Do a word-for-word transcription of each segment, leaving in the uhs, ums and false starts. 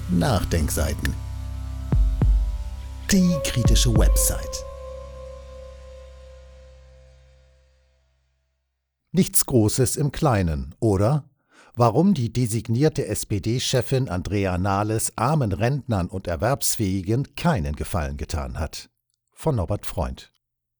Nachdenkseiten. Die kritische Website. Nichts Großes im Kleinen, oder? Warum die designierte S P D-Chefin Andrea Nahles armen Rentnern und Erwerbsfähigen keinen Gefallen getan hat. Von Norbert Freund.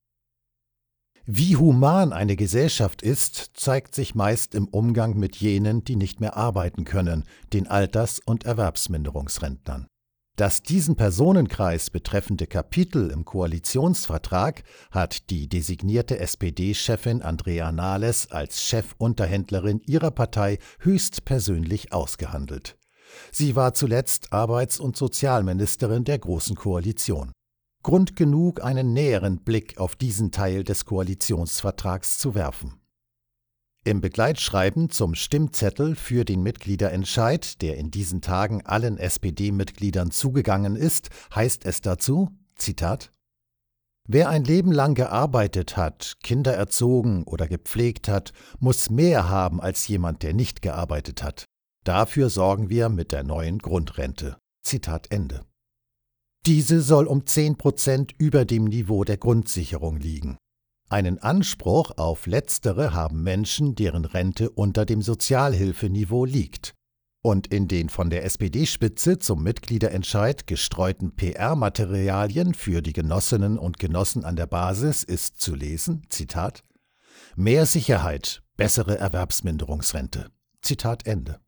Wie human eine Gesellschaft ist, zeigt sich meist im Umgang mit jenen, die nicht mehr arbeiten können, den Alters- und Erwerbsminderungsrentnern. Das diesen Personenkreis betreffende Kapitel im Koalitionsvertrag hat die designierte S P D-Chefin Andrea Nahles als Chefunterhändlerin ihrer Partei höchstpersönlich ausgehandelt. Sie war zuletzt Arbeits- und Sozialministerin der Großen Koalition. Grund genug, einen näheren Blick auf diesen Teil des Koalitionsvertrags zu werfen. Im Begleitschreiben zum Stimmzettel für den Mitgliederentscheid, der in diesen Tagen allen S P D-Mitgliedern zugegangen ist, heißt es dazu, Zitat: Wer ein Leben lang gearbeitet hat, Kinder erzogen oder gepflegt hat, muss mehr haben als jemand, der nicht gearbeitet hat. Dafür sorgen wir mit der neuen Grundrente. Zitat Ende. Diese soll um zehn Prozent über dem Niveau der Grundsicherung liegen. Einen Anspruch auf letztere haben Menschen, deren Rente unter dem Sozialhilfeniveau liegt. Und in den von der S P D-Spitze zum Mitgliederentscheid gestreuten P R-Materialien für die Genossinnen und Genossen an der Basis ist zu lesen, Zitat: Mehr Sicherheit, bessere Erwerbsminderungsrente. Zitat Ende.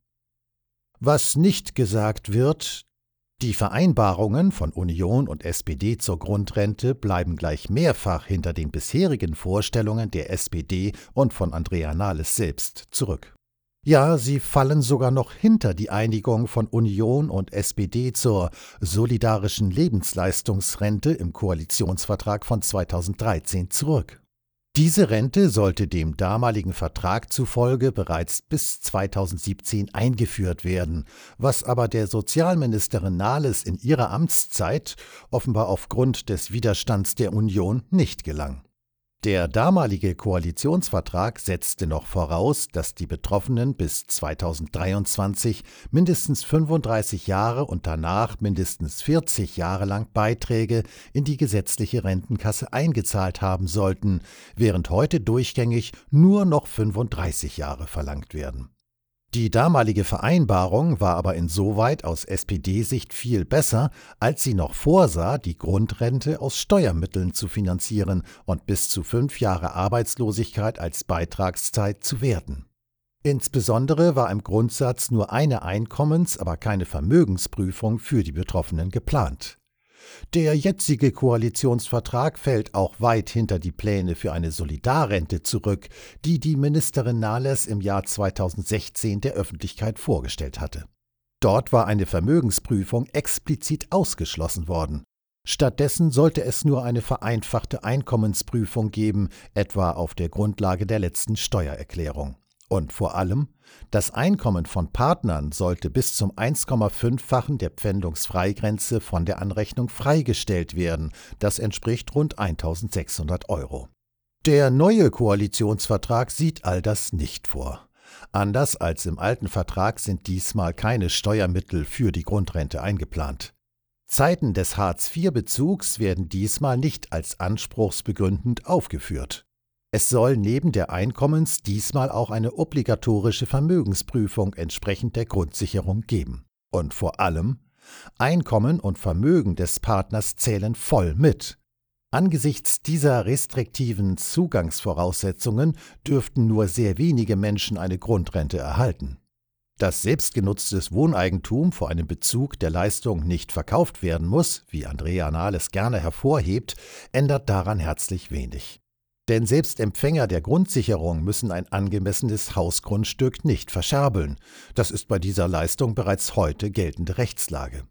Was nicht gesagt wird: Die Vereinbarungen von Union und S P D zur Grundrente bleiben gleich mehrfach hinter den bisherigen Vorstellungen der S P D und von Andrea Nahles selbst zurück. Ja, sie fallen sogar noch hinter die Einigung von Union und S P D zur solidarischen Lebensleistungsrente im Koalitionsvertrag von zweitausenddreizehn zurück. Diese Rente sollte dem damaligen Vertrag zufolge bereits bis zweitausendsiebzehn eingeführt werden, was aber der Sozialministerin Nahles in ihrer Amtszeit offenbar aufgrund des Widerstands der Union nicht gelang. Der damalige Koalitionsvertrag setzte noch voraus, dass die Betroffenen bis zweitausenddreiundzwanzig mindestens fünfunddreißig Jahre und danach mindestens vierzig Jahre lang Beiträge in die gesetzliche Rentenkasse eingezahlt haben sollten, während heute durchgängig nur noch fünfunddreißig Jahre verlangt werden. Die damalige Vereinbarung war aber insoweit aus S P D-Sicht viel besser, als sie noch vorsah, die Grundrente aus Steuermitteln zu finanzieren und bis zu fünf Jahre Arbeitslosigkeit als Beitragszeit zu werten. Insbesondere war im Grundsatz nur eine Einkommens-, aber keine Vermögensprüfung für die Betroffenen geplant. Der jetzige Koalitionsvertrag fällt auch weit hinter die Pläne für eine Solidarrente zurück, die die Ministerin Nahles im Jahr zweitausendsechzehn der Öffentlichkeit vorgestellt hatte. Dort war eine Vermögensprüfung explizit ausgeschlossen worden. Stattdessen sollte es nur eine vereinfachte Einkommensprüfung geben, etwa auf der Grundlage der letzten Steuererklärung. Und vor allem, das Einkommen von Partnern sollte bis zum eins Komma fünffachen der Pfändungsfreigrenze von der Anrechnung freigestellt werden. Das entspricht rund eintausendsechshundert Euro. Der neue Koalitionsvertrag sieht all das nicht vor. Anders als im alten Vertrag sind diesmal keine Steuermittel für die Grundrente eingeplant. Zeiten des Hartz vier Bezugs werden diesmal nicht als anspruchsbegründend aufgeführt. Es soll neben der Einkommens- diesmal auch eine obligatorische Vermögensprüfung entsprechend der Grundsicherung geben. Und vor allem, Einkommen und Vermögen des Partners zählen voll mit. Angesichts dieser restriktiven Zugangsvoraussetzungen dürften nur sehr wenige Menschen eine Grundrente erhalten. Dass selbstgenutztes Wohneigentum vor einem Bezug der Leistung nicht verkauft werden muss, wie Andrea Nahles gerne hervorhebt, ändert daran herzlich wenig. Denn selbst Empfänger der Grundsicherung müssen ein angemessenes Hausgrundstück nicht verscherbeln. Das ist bei dieser Leistung bereits heute geltende Rechtslage.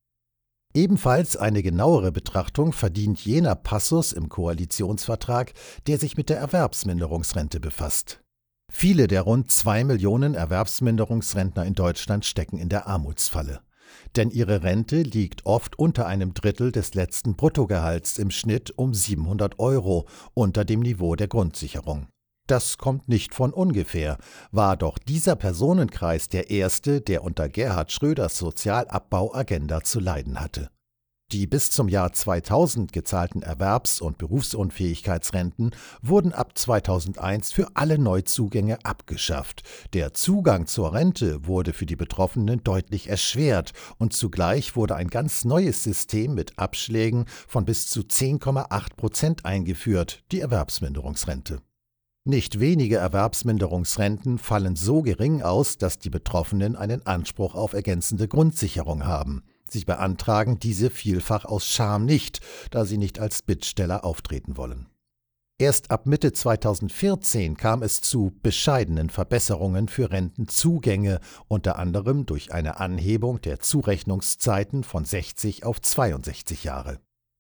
Ebenfalls eine genauere Betrachtung verdient jener Passus im Koalitionsvertrag, der sich mit der Erwerbsminderungsrente befasst. Viele der rund zwei Millionen Erwerbsminderungsrentner in Deutschland stecken in der Armutsfalle. Denn ihre Rente liegt oft unter einem Drittel des letzten Bruttogehalts, im Schnitt um siebenhundert Euro, unter dem Niveau der Grundsicherung. Das kommt nicht von ungefähr, war doch dieser Personenkreis der erste, der unter Gerhard Schröders Sozialabbauagenda zu leiden hatte. Die bis zum Jahr zweitausend gezahlten Erwerbs- und Berufsunfähigkeitsrenten wurden ab zweitausendeins für alle Neuzugänge abgeschafft. Der Zugang zur Rente wurde für die Betroffenen deutlich erschwert und zugleich wurde ein ganz neues System mit Abschlägen von bis zu zehn Komma acht Prozent eingeführt, die Erwerbsminderungsrente. Nicht wenige Erwerbsminderungsrenten fallen so gering aus, dass die Betroffenen einen Anspruch auf ergänzende Grundsicherung haben. Sie beantragen diese vielfach aus Scham nicht, da sie nicht als Bittsteller auftreten wollen. Erst ab Mitte zweitausendvierzehn kam es zu bescheidenen Verbesserungen für Rentenzugänge, unter anderem durch eine Anhebung der Zurechnungszeiten von sechzig auf zweiundsechzig Jahre.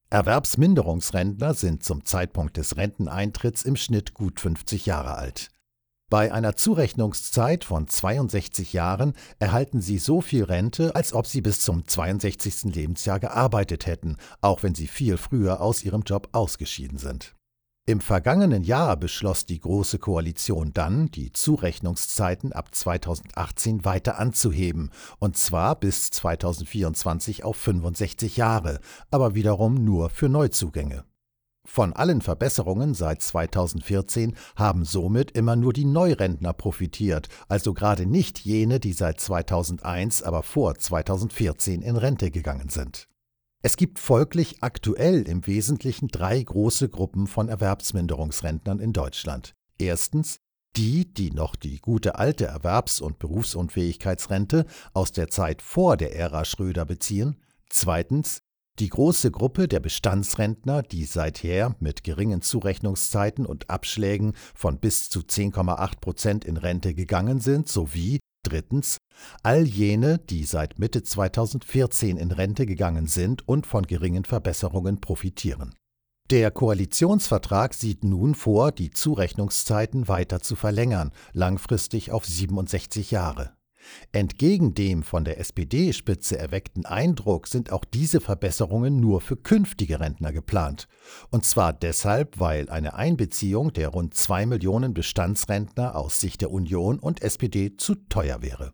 Erwerbsminderungsrentner sind zum Zeitpunkt des Renteneintritts im Schnitt gut fünfzig Jahre alt. Bei einer Zurechnungszeit von zweiundsechzig Jahren erhalten sie so viel Rente, als ob sie bis zum zweiundsechzigsten Lebensjahr gearbeitet hätten, auch wenn sie viel früher aus ihrem Job ausgeschieden sind. Im vergangenen Jahr beschloss die Große Koalition dann, die Zurechnungszeiten ab zweitausendachtzehn weiter anzuheben, und zwar bis zweitausendvierundzwanzig auf fünfundsechzig Jahre, aber wiederum nur für Neuzugänge. Von allen Verbesserungen seit zweitausendvierzehn haben somit immer nur die Neurentner profitiert, also gerade nicht jene, die seit zweitausendeins, aber vor zweitausendvierzehn in Rente gegangen sind. Es gibt folglich aktuell im Wesentlichen drei große Gruppen von Erwerbsminderungsrentnern in Deutschland. Erstens die, die noch die gute alte Erwerbs- und Berufsunfähigkeitsrente aus der Zeit vor der Ära Schröder beziehen. Zweitens die große Gruppe der Bestandsrentner, die seither mit geringen Zurechnungszeiten und Abschlägen von bis zu zehn Komma acht Prozent in Rente gegangen sind, sowie drittens all jene, die seit Mitte zweitausendvierzehn in Rente gegangen sind und von geringen Verbesserungen profitieren. Der Koalitionsvertrag sieht nun vor, die Zurechnungszeiten weiter zu verlängern, langfristig auf siebenundsechzig Jahre. Entgegen dem von der S P D-Spitze erweckten Eindruck sind auch diese Verbesserungen nur für künftige Rentner geplant. Und zwar deshalb, weil eine Einbeziehung der rund zwei Millionen Bestandsrentner aus Sicht der Union und S P D zu teuer wäre.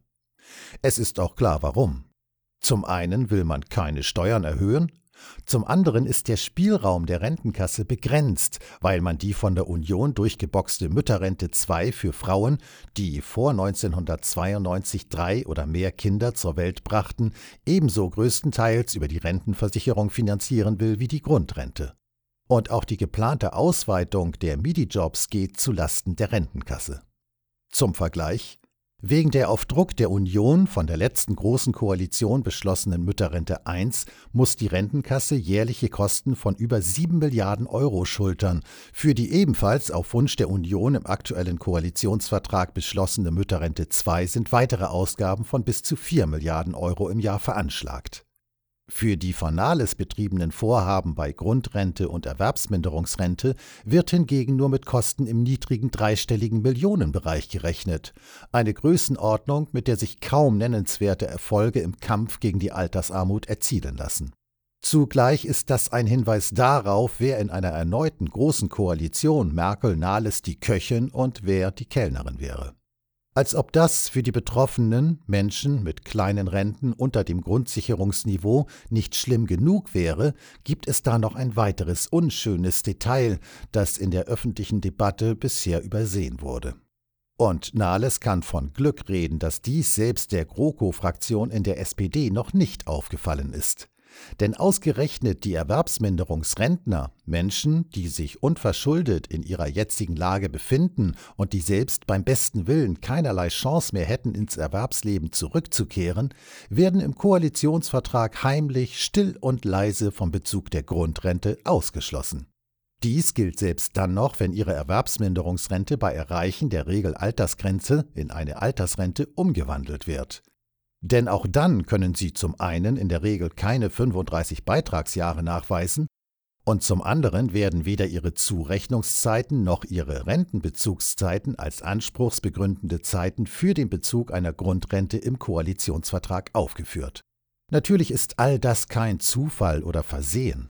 Es ist auch klar, warum. Zum einen will man keine Steuern erhöhen, zum anderen ist der Spielraum der Rentenkasse begrenzt, weil man die von der Union durchgeboxte Mütterrente zwei für Frauen, die vor neunzehnhundertzweiundneunzig drei oder mehr Kinder zur Welt brachten, ebenso größtenteils über die Rentenversicherung finanzieren will wie die Grundrente. Und auch die geplante Ausweitung der Midijobs geht zu Lasten der Rentenkasse. Zum Vergleich: Wegen der auf Druck der Union von der letzten Großen Koalition beschlossenen Mütterrente eins muss die Rentenkasse jährliche Kosten von über sieben Milliarden Euro schultern. Für die ebenfalls auf Wunsch der Union im aktuellen Koalitionsvertrag beschlossene Mütterrente zwei sind weitere Ausgaben von bis zu vier Milliarden Euro im Jahr veranschlagt. Für die von Nahles betriebenen Vorhaben bei Grundrente und Erwerbsminderungsrente wird hingegen nur mit Kosten im niedrigen dreistelligen Millionenbereich gerechnet. Eine Größenordnung, mit der sich kaum nennenswerte Erfolge im Kampf gegen die Altersarmut erzielen lassen. Zugleich ist das ein Hinweis darauf, wer in einer erneuten Großen Koalition Merkel-Nahles die Köchin und wer die Kellnerin wäre. Als ob das für die betroffenen Menschen mit kleinen Renten unter dem Grundsicherungsniveau nicht schlimm genug wäre, gibt es da noch ein weiteres unschönes Detail, das in der öffentlichen Debatte bisher übersehen wurde. Und Nahles kann von Glück reden, dass dies selbst der GroKo-Fraktion in der S P D noch nicht aufgefallen ist. Denn ausgerechnet die Erwerbsminderungsrentner, Menschen, die sich unverschuldet in ihrer jetzigen Lage befinden und die selbst beim besten Willen keinerlei Chance mehr hätten, ins Erwerbsleben zurückzukehren, werden im Koalitionsvertrag heimlich, still und leise vom Bezug der Grundrente ausgeschlossen. Dies gilt selbst dann noch, wenn ihre Erwerbsminderungsrente bei Erreichen der Regelaltersgrenze in eine Altersrente umgewandelt wird. Denn auch dann können sie zum einen in der Regel keine fünfunddreißig Beitragsjahre nachweisen und zum anderen werden weder ihre Zurechnungszeiten noch ihre Rentenbezugszeiten als anspruchsbegründende Zeiten für den Bezug einer Grundrente im Koalitionsvertrag aufgeführt. Natürlich ist all das kein Zufall oder Versehen.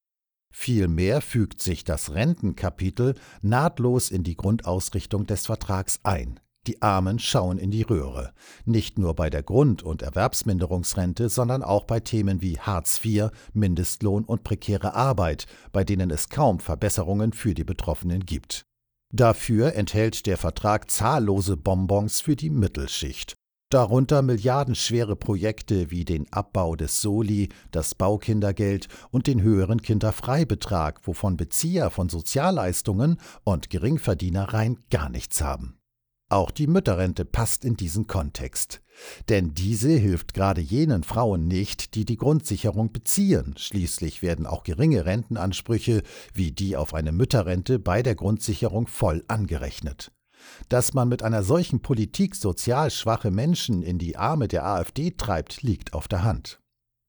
Vielmehr fügt sich das Rentenkapitel nahtlos in die Grundausrichtung des Vertrags ein. Die Armen schauen in die Röhre. Nicht nur bei der Grund- und Erwerbsminderungsrente, sondern auch bei Themen wie Hartz vier, Mindestlohn und prekäre Arbeit, bei denen es kaum Verbesserungen für die Betroffenen gibt. Dafür enthält der Vertrag zahllose Bonbons für die Mittelschicht. Darunter milliardenschwere Projekte wie den Abbau des Soli, das Baukindergeld und den höheren Kinderfreibetrag, wovon Bezieher von Sozialleistungen und Geringverdiener rein gar nichts haben. Auch die Mütterrente passt in diesen Kontext. Denn diese hilft gerade jenen Frauen nicht, die die Grundsicherung beziehen. Schließlich werden auch geringe Rentenansprüche wie die auf eine Mütterrente bei der Grundsicherung voll angerechnet. Dass man mit einer solchen Politik sozial schwache Menschen in die Arme der AfD treibt, liegt auf der Hand.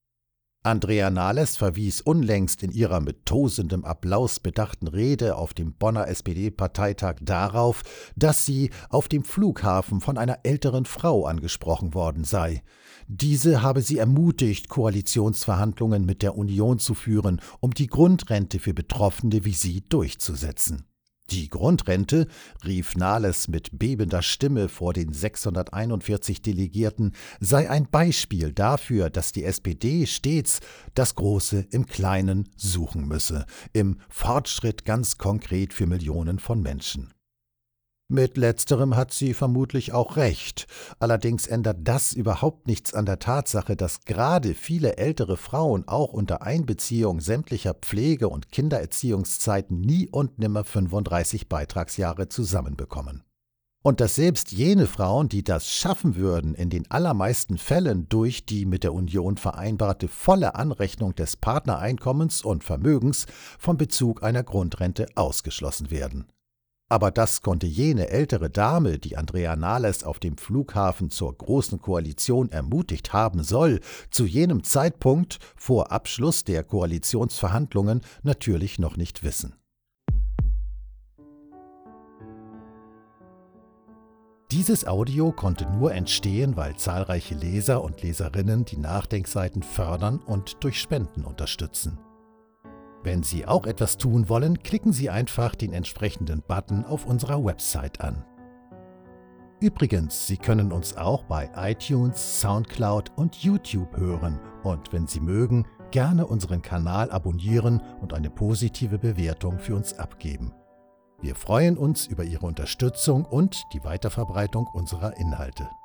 Andrea Nahles verwies unlängst in ihrer mit tosendem Applaus bedachten Rede auf dem Bonner S P D-Parteitag darauf, dass sie auf dem Flughafen von einer älteren Frau angesprochen worden sei. Diese habe sie ermutigt, Koalitionsverhandlungen mit der Union zu führen, um die Grundrente für Betroffene wie sie durchzusetzen. Die Grundrente, rief Nahles mit bebender Stimme vor den sechshunderteinundvierzig Delegierten, sei ein Beispiel dafür, dass die S P D stets das Große im Kleinen suchen müsse, im Fortschritt ganz konkret für Millionen von Menschen. Mit letzterem hat sie vermutlich auch recht. Allerdings ändert das überhaupt nichts an der Tatsache, dass gerade viele ältere Frauen auch unter Einbeziehung sämtlicher Pflege- und Kindererziehungszeiten nie und nimmer fünfunddreißig Beitragsjahre zusammenbekommen. Und dass selbst jene Frauen, die das schaffen würden, in den allermeisten Fällen durch die mit der Union vereinbarte volle Anrechnung des Partnereinkommens und Vermögens vom Bezug einer Grundrente ausgeschlossen werden. Aber das konnte jene ältere Dame, die Andrea Nahles auf dem Flughafen zur Großen Koalition ermutigt haben soll, zu jenem Zeitpunkt vor Abschluss der Koalitionsverhandlungen natürlich noch nicht wissen. Dieses Audio konnte nur entstehen, weil zahlreiche Leser und Leserinnen die Nachdenkseiten fördern und durch Spenden unterstützen. Wenn Sie auch etwas tun wollen, klicken Sie einfach den entsprechenden Button auf unserer Website an. Übrigens, Sie können uns auch bei iTunes, Soundcloud und YouTube hören und wenn Sie mögen, gerne unseren Kanal abonnieren und eine positive Bewertung für uns abgeben. Wir freuen uns über Ihre Unterstützung und die Weiterverbreitung unserer Inhalte.